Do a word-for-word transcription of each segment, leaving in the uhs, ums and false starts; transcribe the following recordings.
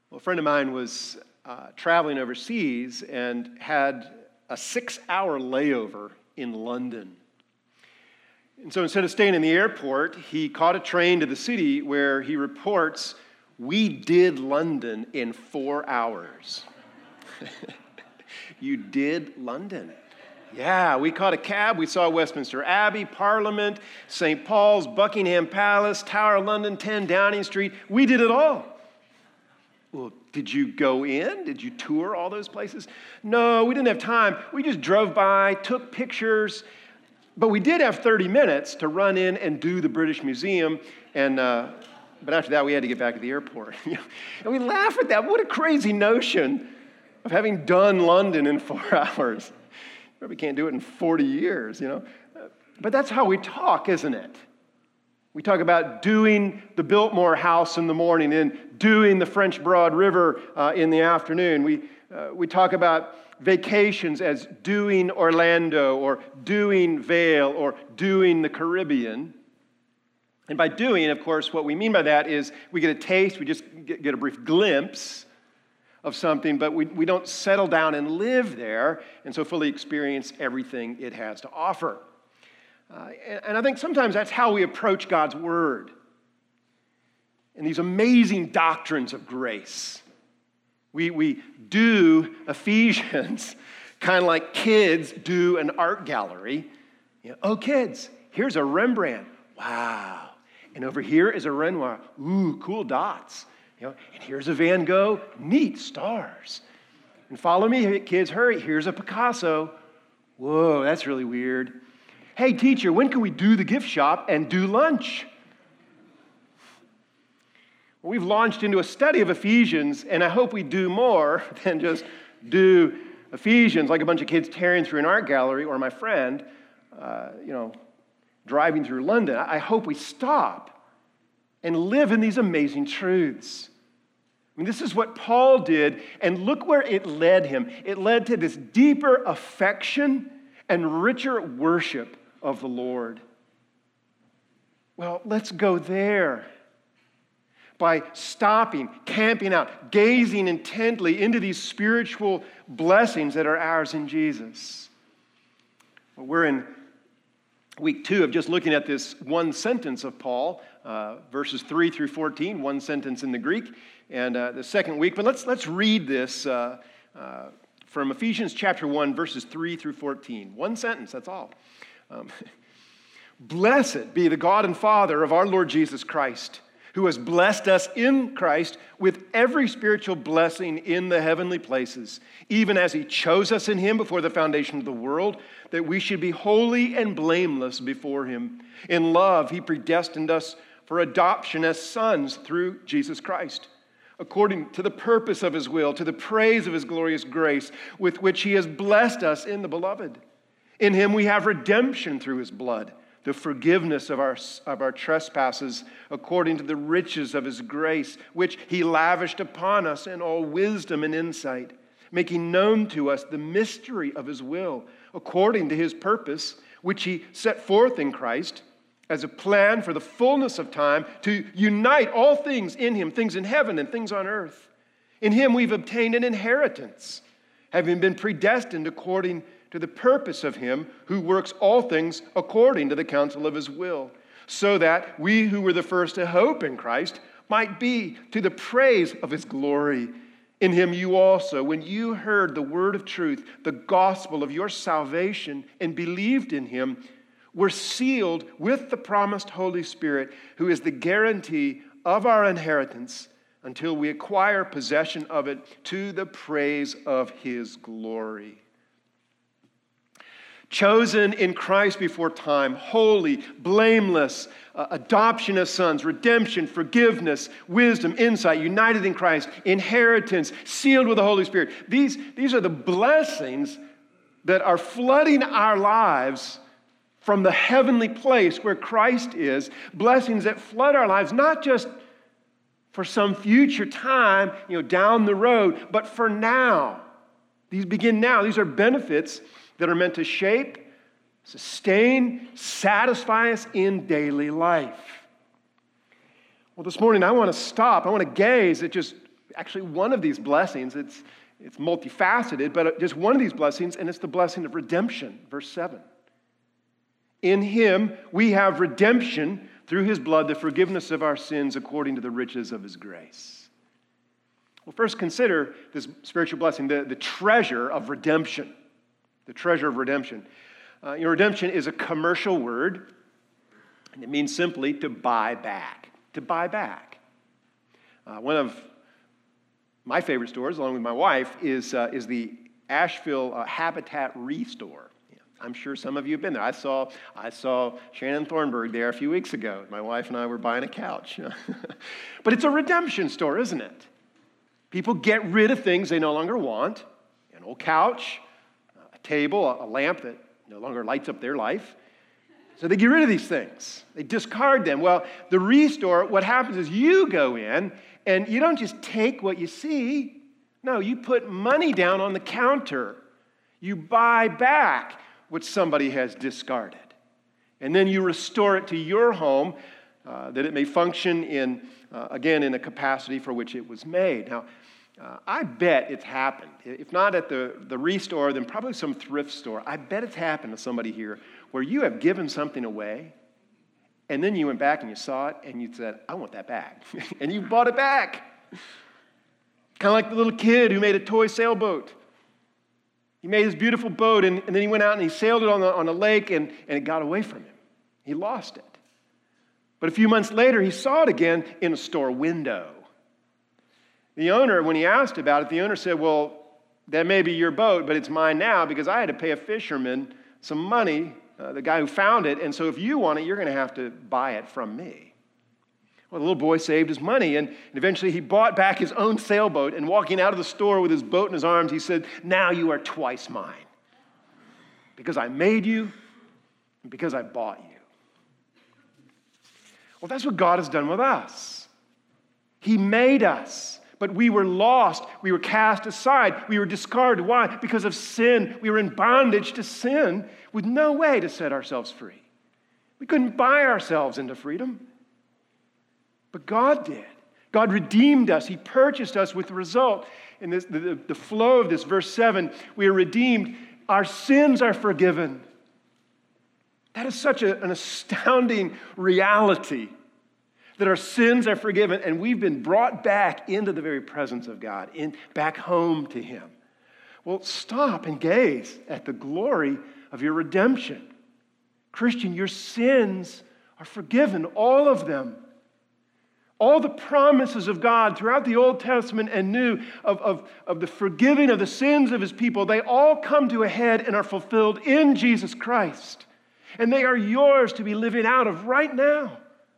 Well, a friend of mine was uh, traveling overseas and had a six-hour layover in London. And so instead of staying in the airport, he caught a train to the city where he reports, "We did London in four hours." You did London? Yeah, we caught a cab. We saw Westminster Abbey, Parliament, Saint Paul's, Buckingham Palace, Tower of London, ten Downing Street. We did it all. Well, did you go in? Did you tour all those places? No, we didn't have time. We just drove by, took pictures, but we did have thirty minutes to run in and do the British Museum, and uh, but after that, we had to get back to the airport. And we laugh at that. What a crazy notion of having done London in four hours. Probably can't do it in forty years, you know. But that's how we talk, isn't it? We talk about doing the Biltmore House in the morning and doing the French Broad River uh, in the afternoon. We, uh, we talk about vacations as doing Orlando or doing Vail or doing the Caribbean. And by doing, of course, what we mean by that is we get a taste, we just get, get a brief glimpse of something, but we, we don't settle down and live there and so fully experience everything it has to offer. Uh, and, and I think sometimes that's how we approach God's Word and these amazing doctrines of grace. We, we do Ephesians kind of like kids do an art gallery. You know, oh, kids, here's a Rembrandt. Wow. And over here is a Renoir. Ooh, cool dots. You know, and here's a Van Gogh. Neat stars. And follow me, kids, hurry. Here's a Picasso. Whoa, that's really weird. Hey, teacher, when can we do the gift shop and do lunch? Well, we've launched into a study of Ephesians, and I hope we do more than just do Ephesians like a bunch of kids tearing through an art gallery, or my friend, uh, you know, driving through London. I hope we stop and live in these amazing truths. I mean, this is what Paul did, and look where it led him. It led to this deeper affection and richer worship of the Lord. Well, let's go there by stopping, camping out, gazing intently into these spiritual blessings that are ours in Jesus. Well, we're in week two of just looking at this one sentence of Paul, uh, verses three through fourteen, one sentence in the Greek, and uh, the second week. But let's let's read this uh, uh, from Ephesians chapter one, verses three through fourteen. One sentence, that's all. Um, Blessed be the God and Father of our Lord Jesus Christ, who has blessed us in Christ with every spiritual blessing in the heavenly places, even as he chose us in him before the foundation of the world, that we should be holy and blameless before him. In love, he predestined us for adoption as sons through Jesus Christ, according to the purpose of his will, to the praise of his glorious grace, with which he has blessed us in the beloved. In him we have redemption through his blood, the forgiveness of our, of our trespasses, according to the riches of his grace, which he lavished upon us in all wisdom and insight, making known to us the mystery of his will, according to his purpose, which he set forth in Christ as a plan for the fullness of time to unite all things in him, things in heaven and things on earth. In him we've obtained an inheritance, having been predestined according to the purpose of him who works all things according to the counsel of his will, so that we who were the first to hope in Christ might be to the praise of his glory. In him you also, when you heard the word of truth, the gospel of your salvation, and believed in him, were sealed with the promised Holy Spirit, who is the guarantee of our inheritance until we acquire possession of it to the praise of his glory. Chosen in Christ before time, holy, blameless, uh, adoption as sons, redemption, forgiveness, wisdom, insight, united in Christ, inheritance, sealed with the Holy Spirit. These, these are the blessings that are flooding our lives from the heavenly place where Christ is, blessings that flood our lives, not just for some future time, you know, down the road, but for now. These begin now. These are benefits that are meant to shape, sustain, satisfy us in daily life. Well, this morning I want to stop. I want to gaze at just Actually, one of these blessings, it's, it's multifaceted, but just one of these blessings, and it's the blessing of redemption, verse seven. In him we have redemption through his blood, the forgiveness of our sins according to the riches of his grace. Well, first consider this spiritual blessing, the, the treasure of redemption. The treasure of redemption. Uh, you know, redemption is a commercial word, and it means simply to buy back. To buy back. Uh, one of my favorite stores, along with my wife, is, uh, is the Asheville uh, Habitat Restore. I'm sure some of you have been there. I saw, I saw Shannon Thornburg there a few weeks ago. My wife and I were buying a couch. But it's a redemption store, isn't it? People get rid of things they no longer want. An old couch, a table, a lamp that no longer lights up their life. So they get rid of these things. They discard them. Well, the Restore, what happens is you go in and you don't just take what you see. No, you put money down on the counter. You buy back what somebody has discarded. And then you restore it to your home uh, that it may function in, uh, again, in a capacity for which it was made. Now, uh, I bet it's happened. If not at the, the Restore, then probably some thrift store. I bet it's happened to somebody here where you have given something away, and then you went back and you saw it, and you said, I want that back. And you bought it back. Kind of like the little kid who made a toy sailboat. He made this beautiful boat, and, and then he went out and he sailed it on, the, on a lake, and, and it got away from him. He lost it. But a few months later, he saw it again in a store window. The owner, when he asked about it, the owner said, well, that may be your boat, but it's mine now because I had to pay a fisherman some money, uh, the guy who found it, and so if you want it, you're going to have to buy it from me. Well, the little boy saved his money, and eventually he bought back his own sailboat, and walking out of the store with his boat in his arms, he said, now you are twice mine, because I made you and because I bought you. Well, that's what God has done with us. He made us, but we were lost. We were cast aside. We were discarded. Why? Because of sin. We were in bondage to sin with no way to set ourselves free. We couldn't buy ourselves into freedom. But God did. God redeemed us. He purchased us with the result. In this, the, the flow of this, verse seven, we are redeemed. Our sins are forgiven. That is such a, an astounding reality, that our sins are forgiven and we've been brought back into the very presence of God, in, back home to him. Well, stop and gaze at the glory of your redemption. Christian, your sins are forgiven, all of them. All the promises of God throughout the Old Testament and New of, of, of the forgiving of the sins of his people, they all come to a head and are fulfilled in Jesus Christ. And they are yours to be living out of right now.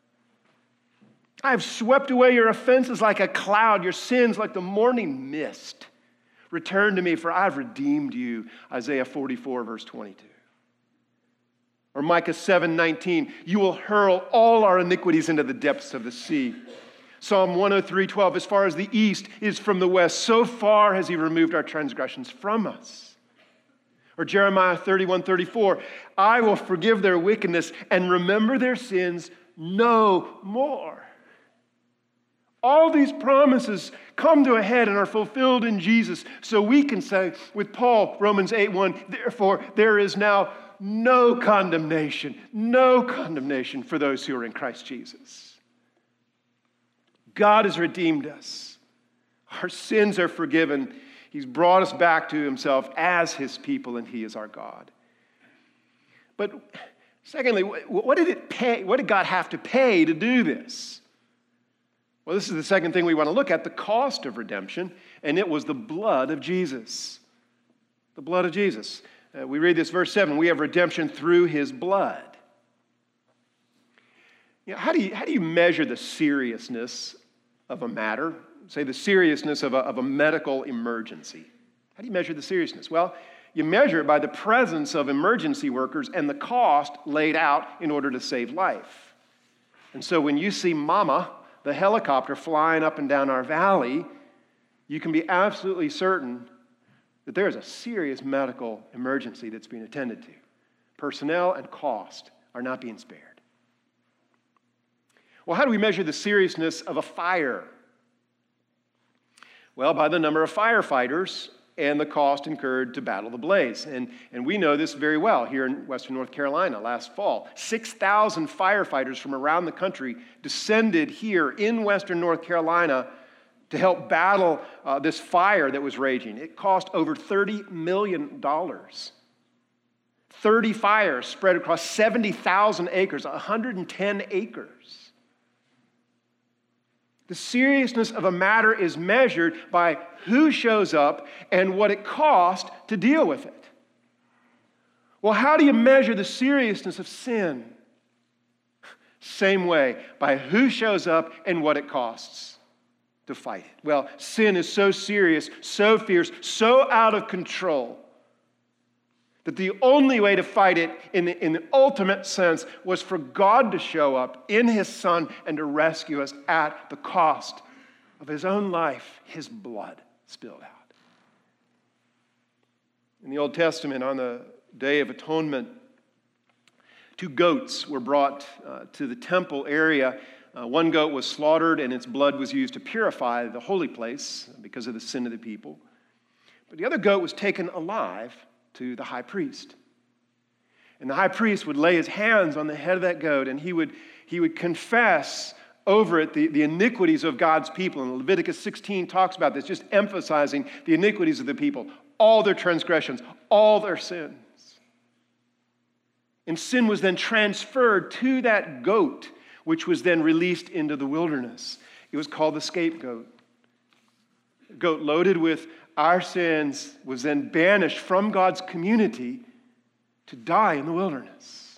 I have swept away your offenses like a cloud, your sins like the morning mist. Return to me, for I've redeemed you. Isaiah forty-four, verse twenty-two. Or Micah seven nineteen, you will hurl all our iniquities into the depths of the sea. Psalm one oh three twelve, as far as the east is from the west, so far has he removed our transgressions from us. Or Jeremiah thirty-one thirty-four, I will forgive their wickedness and remember their sins no more. All these promises come to a head and are fulfilled in Jesus. So we can say with Paul, Romans eight one, therefore there is now no condemnation, no condemnation for those who are in Christ Jesus. God has redeemed us. Our sins are forgiven. He's brought us back to himself as his people, and he is our God. But secondly, what did it pay? What did God have to pay to do this? Well, this is the second thing we want to look at, the cost of redemption, and it was the blood of Jesus. The blood of Jesus. Uh, we read this verse seven, we have redemption through his blood. You know, how do you, how do you measure the seriousness of a matter? Say the seriousness of a, of a medical emergency. How do you measure the seriousness? Well, you measure it by the presence of emergency workers and the cost laid out in order to save life. And so when you see Mama, the helicopter flying up and down our valley, you can be absolutely certain that there is a serious medical emergency that's being attended to. Personnel and cost are not being spared. Well, how do we measure the seriousness of a fire? Well, by the number of firefighters and the cost incurred to battle the blaze. And, and we know this very well here in Western North Carolina last fall. six thousand firefighters from around the country descended here in Western North Carolina to help battle uh, this fire that was raging. It cost over thirty million dollars. thirty fires spread across seventy thousand acres, one hundred ten acres. The seriousness of a matter is measured by who shows up and what it cost to deal with it. Well, how do you measure the seriousness of sin? Same way, by who shows up and what it costs to fight it. Well, sin is so serious, so fierce, so out of control that the only way to fight it in the, in the ultimate sense was for God to show up in His Son and to rescue us at the cost of His own life, His blood spilled out. In the Old Testament, on the Day of Atonement, two goats were brought uh, to the temple area. Uh, one goat was slaughtered and its blood was used to purify the holy place because of the sin of the people. But the other goat was taken alive to the high priest. And the high priest would lay his hands on the head of that goat and he would, he would confess over it the, the iniquities of God's people. And Leviticus sixteen talks about this, just emphasizing the iniquities of the people, all their transgressions, all their sins. And sin was then transferred to that goat, which was then released into the wilderness. It was called the scapegoat. A goat loaded with our sins was then banished from God's community to die in the wilderness.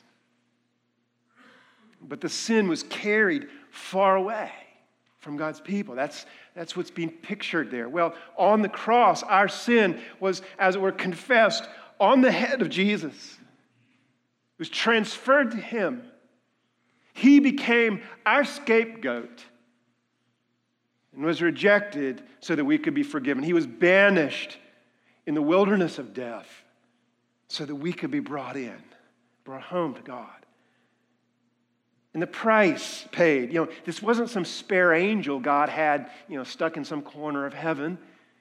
But the sin was carried far away from God's people. That's, that's what's being pictured there. Well, on the cross, our sin was, as it were, confessed on the head of Jesus. It was transferred to Him. He became our scapegoat and was rejected so that we could be forgiven. He was banished in the wilderness of death so that we could be brought in, brought home to God. And the price paid, you know, this wasn't some spare angel God had, you know, stuck in some corner of heaven.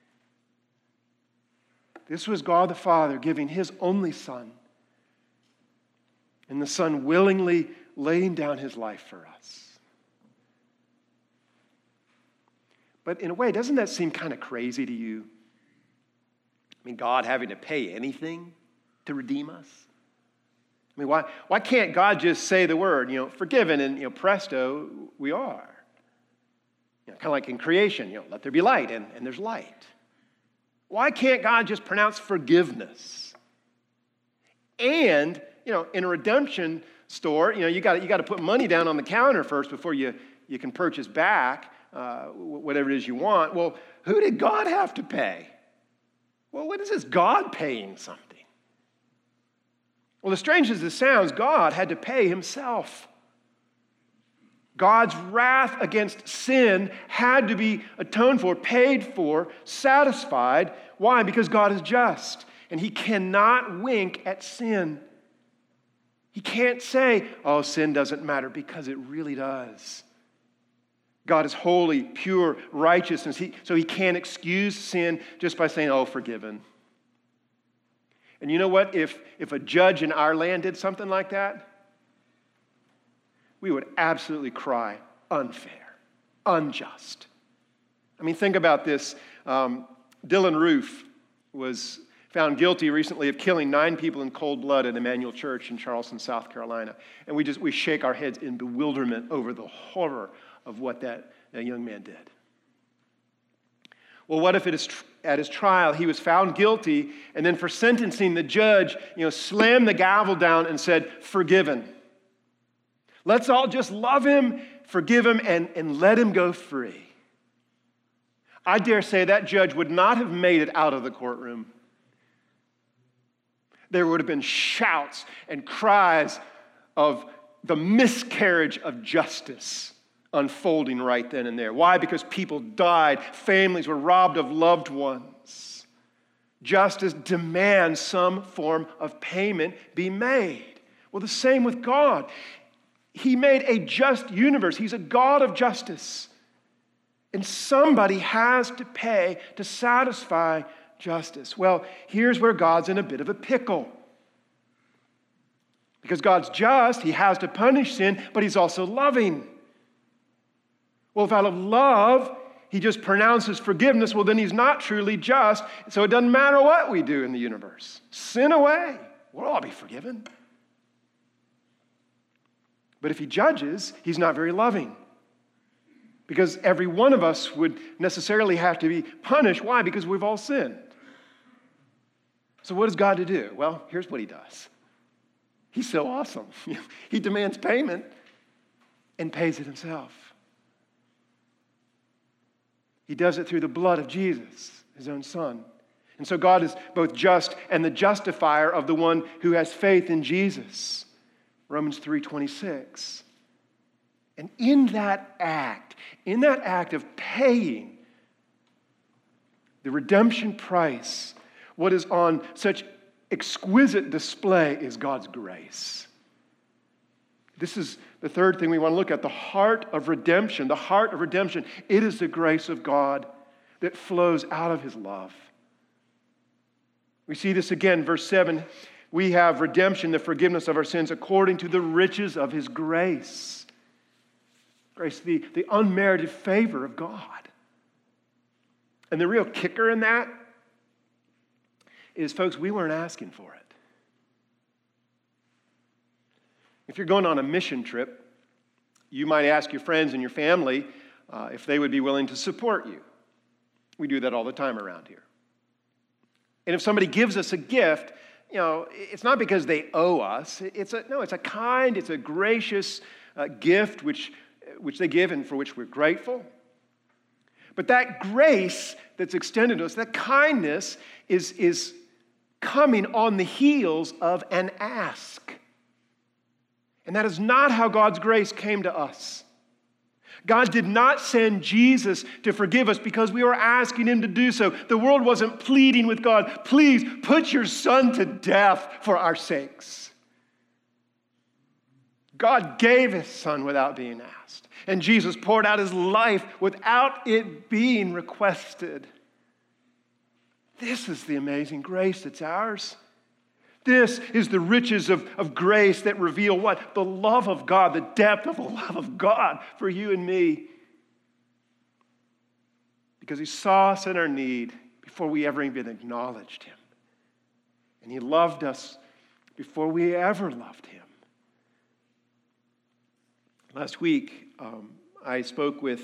This was God the Father giving His only Son, and the Son willingly laying down His life for us. But in a way, doesn't that seem kind of crazy to you? I mean, God having to pay anything to redeem us? I mean, why, why can't God just say the word, you know, forgiven, and, you know, presto, we are? You know, kind of like in creation, you know, let there be light, and, and there's light. Why can't God just pronounce forgiveness? And, you know, in a redemption store, you know, you got you got to put money down on the counter first before you, you can purchase back uh, whatever it is you want. Well, who did God have to pay? Well, what is this? God paying something? Well, as strange as this sounds, God had to pay Himself. God's wrath against sin had to be atoned for, paid for, satisfied. Why? Because God is just, and He cannot wink at sin. He can't say, oh, sin doesn't matter, because it really does. God is holy, pure, righteous, and he, so He can't excuse sin just by saying, oh, forgiven. And you know what? If, if a judge in our land did something like that, we would absolutely cry, unfair, unjust. I mean, think about this. Um, Dylan Roof was found guilty recently of killing nine people in cold blood at Emmanuel Church in Charleston, South Carolina. And we just we shake our heads in bewilderment over the horror of what that, that young man did. Well, what if it is tr- at his trial he was found guilty, and then for sentencing the judge, you know, slammed the gavel down and said, forgiven. Let's all just love him, forgive him, and, and let him go free. I dare say that judge would not have made it out of the courtroom. There would have been shouts and cries of the miscarriage of justice unfolding right then and there. Why? Because people died. Families were robbed of loved ones. Justice demands some form of payment be made. Well, the same with God. He made a just universe. He's a God of justice. And somebody has to pay to satisfy justice. Well, here's where God's in a bit of a pickle. Because God's just, he has to punish sin, but he's also loving. Well, if out of love, he just pronounces forgiveness, well, then he's not truly just. So it doesn't matter what we do in the universe. Sin away. We'll all be forgiven. But if he judges, he's not very loving. Because every one of us would necessarily have to be punished. Why? Because we've all sinned. So what is God to do? Well, here's what he does. He's so awesome. He demands payment and pays it himself. He does it through the blood of Jesus, his own son. And so God is both just and the justifier of the one who has faith in Jesus. Romans three twenty-six. And in that act, in that act of paying the redemption price, what is on such exquisite display is God's grace. This is the third thing we want to look at, the heart of redemption. The heart of redemption, it is the grace of God that flows out of his love. We see this again, verse seven. We have redemption, the forgiveness of our sins, according to the riches of his grace. Grace, the, the unmerited favor of God. And the real kicker in that is, folks, we weren't asking for it. If you're going on a mission trip, you might ask your friends and your family uh, if they would be willing to support you. We do that all the time around here. And if somebody gives us a gift, you know, it's not because they owe us. It's a no, it's a kind, it's a gracious uh, gift which, which they give and for which we're grateful. But that grace that's extended to us, that kindness is, is coming on the heels of an ask. And that is not how God's grace came to us. God did not send Jesus to forgive us because we were asking him to do so. The world wasn't pleading with God, please put your son to death for our sakes. God gave his son without being asked. And Jesus poured out his life without it being requested. This is the amazing grace that's ours. This is the riches of, of grace that reveal what? The love of God, the depth of the love of God for you and me. Because he saw us in our need before we ever even acknowledged him. And he loved us before we ever loved him. Last week, um, I spoke with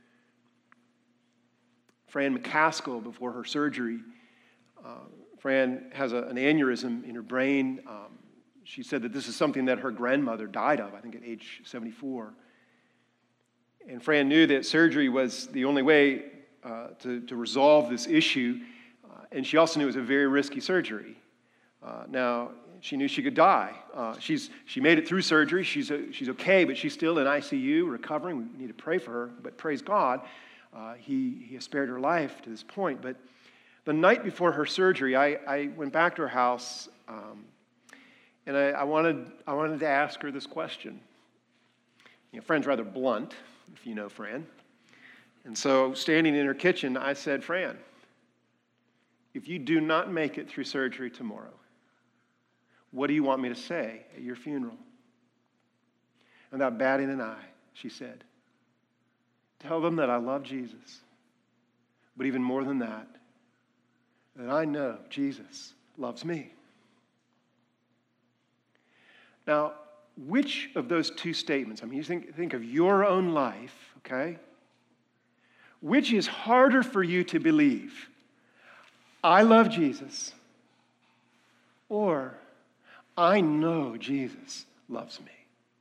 Fran McCaskill before her surgery. Uh, Fran has a, an aneurysm in her brain. Um, she said that this is something that her grandmother died of, I think at age seventy-four. And Fran knew that surgery was the only way uh, to, to resolve this issue. Uh, and she also knew it was a very risky surgery. Uh, now, she knew she could die. Uh, she's she made it through surgery. She's a, she's okay, but she's still in I C U recovering. We need to pray for her. But praise God, uh, he, he has spared her life to this point. But the night before her surgery, I, I went back to her house, um, and I, I wanted I wanted to ask her this question. You know, Fran's rather blunt, if you know Fran. And so, standing in her kitchen, I said, Fran, if you do not make it through surgery tomorrow, what do you want me to say at your funeral? And without batting an eye, she said, tell them that I love Jesus, but even more than that, that I know Jesus loves me. Now, which of those two statements, I mean, you think, think of your own life, okay? Which is harder for you to believe? I love Jesus, or I know Jesus loves me.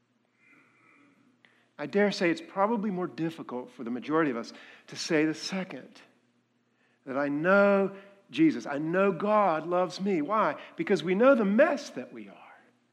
I dare say it's probably more difficult for the majority of us to say the second, that I know Jesus, I know God loves me. Why? Because we know the mess that we are.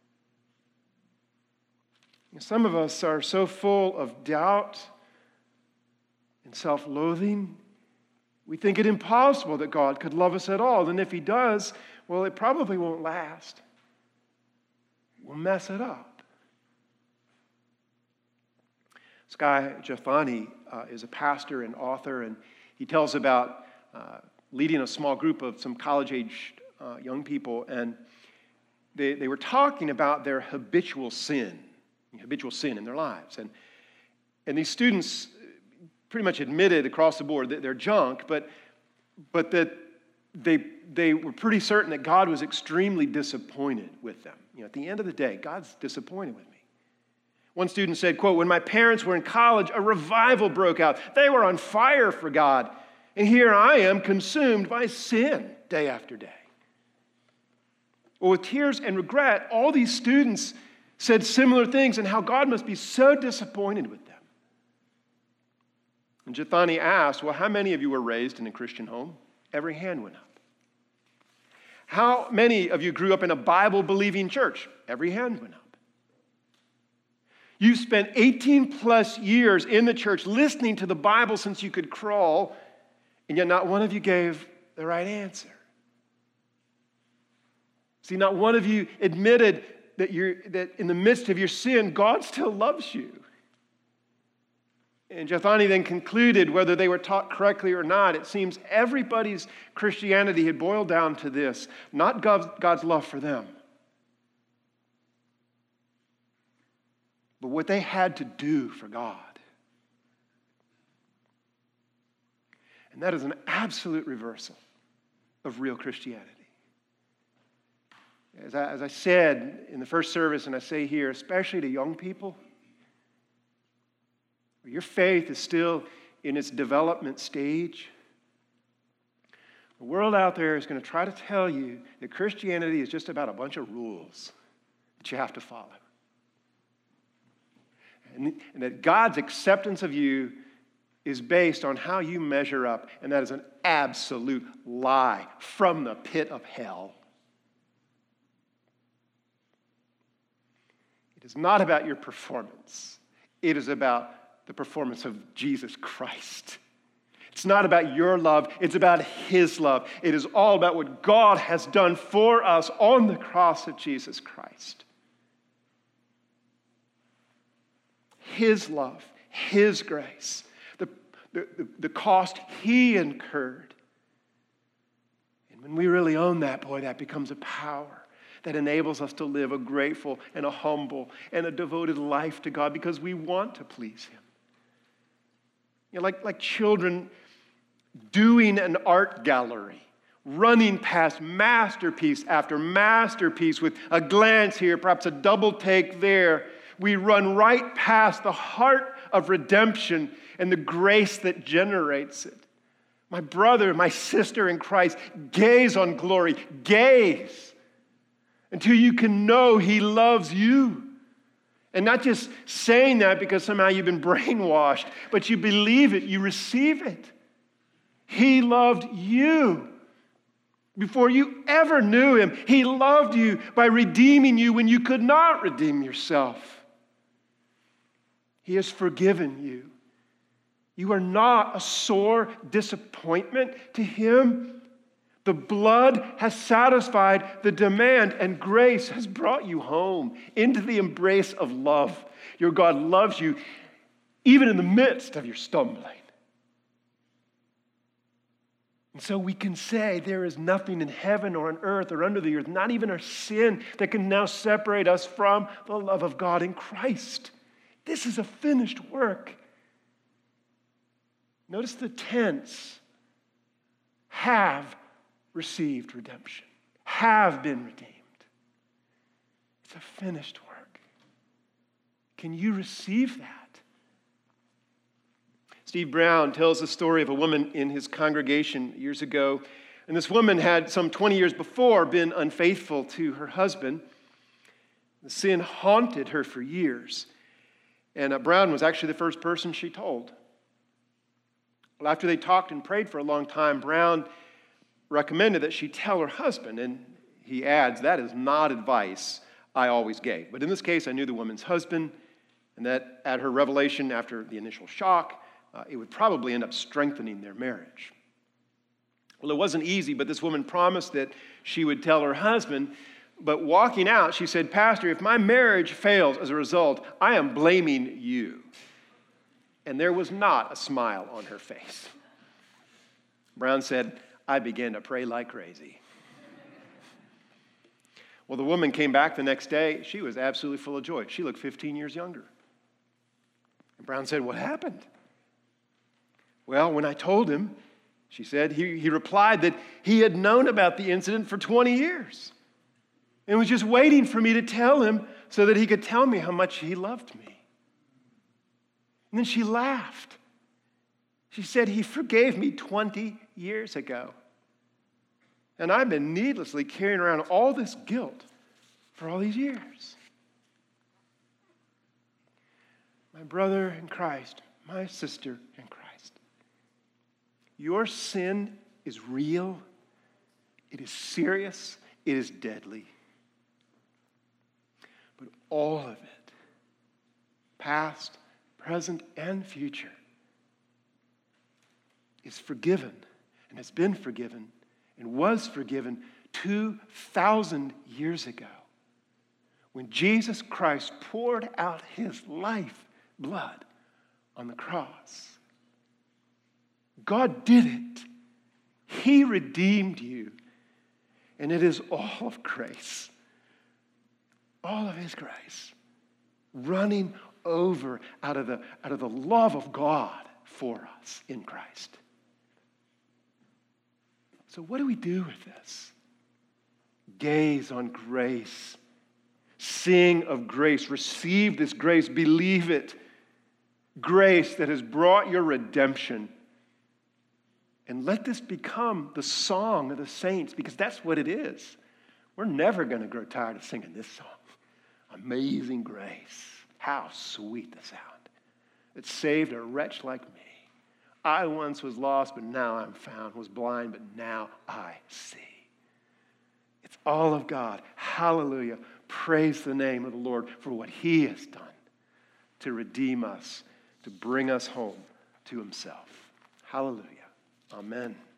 Some of us are so full of doubt and self-loathing, we think it impossible that God could love us at all. And if he does, well, it probably won't last. We'll mess it up. Skye Jethani uh, is a pastor and author, and he tells about uh, leading a small group of some college-aged uh, young people, and they, they were talking about their habitual sin, habitual sin in their lives. And, and these students pretty much admitted across the board that they're junk, but, but that they, they were pretty certain that God was extremely disappointed with them. You know, at the end of the day, God's disappointed with me. One student said, quote, "When my parents were in college, a revival broke out. They were on fire for God. And here I am consumed by sin day after day." Well, with tears and regret, all these students said similar things and how God must be so disappointed with them. And Jethani asked, well, how many of you were raised in a Christian home? Every hand went up. How many of you grew up in a Bible-believing church? Every hand went up. You spent eighteen plus years in the church listening to the Bible since you could crawl, and yet not one of you gave the right answer. See, not one of you admitted that you're that in the midst of your sin, God still loves you. And Jethani then concluded, whether they were taught correctly or not, it seems everybody's Christianity had boiled down to this: not God's, God's love for them, but what they had to do for God. And that is an absolute reversal of real Christianity. As I, as I said in the first service, and I say here, especially to young people, your faith is still in its development stage. The world out there is going to try to tell you that Christianity is just about a bunch of rules that you have to follow. And, and that God's acceptance of you is based on how you measure up, and that is an absolute lie from the pit of hell. It is not about your performance. It is about the performance of Jesus Christ. It's not about your love. It's about His love. It is all about what God has done for us on the cross of Jesus Christ. His love, His grace, the, the, the, the cost He incurred. And when we really own that, boy, that becomes a power that enables us to live a grateful and a humble and a devoted life to God because we want to please Him. You know, like, like children doing an art gallery, running past masterpiece after masterpiece with a glance here, perhaps a double take there. We run right past the heart of redemption and the grace that generates it. My brother, my sister in Christ, gaze on glory. Gaze until you can know He loves you. And not just saying that because somehow you've been brainwashed, but you believe it, you receive it. He loved you before you ever knew Him. He loved you by redeeming you when you could not redeem yourself. He has forgiven you. You are not a sore disappointment to Him. The blood has satisfied the demand, and grace has brought you home into the embrace of love. Your God loves you even in the midst of your stumbling. And so we can say there is nothing in heaven or on earth or under the earth, not even our sin, that can now separate us from the love of God in Christ. This is a finished work. Notice the tense. Have received redemption. Have been redeemed. It's a finished work. Can you receive that? Steve Brown tells the story of a woman in his congregation years ago. And this woman had some twenty years before been unfaithful to her husband. The sin haunted her for years. And uh, Brown was actually the first person she told. Well, after they talked and prayed for a long time, Brown recommended that she tell her husband. And he adds, that is not advice I always gave. But in this case, I knew the woman's husband, and that at her revelation after the initial shock, uh, it would probably end up strengthening their marriage. Well, it wasn't easy, but this woman promised that she would tell her husband. But walking out, she said, Pastor, if my marriage fails as a result, I am blaming you. and there was not a smile on her face. Brown said, I began to pray like crazy. Well, the woman came back the next day. She was absolutely full of joy. She looked fifteen years younger. And Brown said, what happened? Well, when I told him, she said, he, he replied that he had known about the incident for twenty years and was just waiting for me to tell him so that he could tell me how much he loved me. And then she laughed. She said, he forgave me twenty years ago. And I've been needlessly carrying around all this guilt for all these years. My brother in Christ, my sister in Christ, your sin is real, it is serious, it is deadly. But all of it, past, present, and future, is forgiven and has been forgiven and was forgiven two thousand years ago when Jesus Christ poured out his life blood on the cross. God did it. He redeemed you. And it is all of grace. All of his grace. Running over out of the, out of the love of God for us in Christ. So what do we do with this? Gaze on grace. Sing of grace. Receive this grace. Believe it. Grace that has brought your redemption. And let this become the song of the saints, because that's what it is. We're never going to grow tired of singing this song. Amazing grace. How sweet the sound. It saved a wretch like me. I once was lost, but now I'm found. Was blind, but now I see. It's all of God. Hallelujah. Praise the name of the Lord for what he has done to redeem us, to bring us home to himself. Hallelujah. Amen.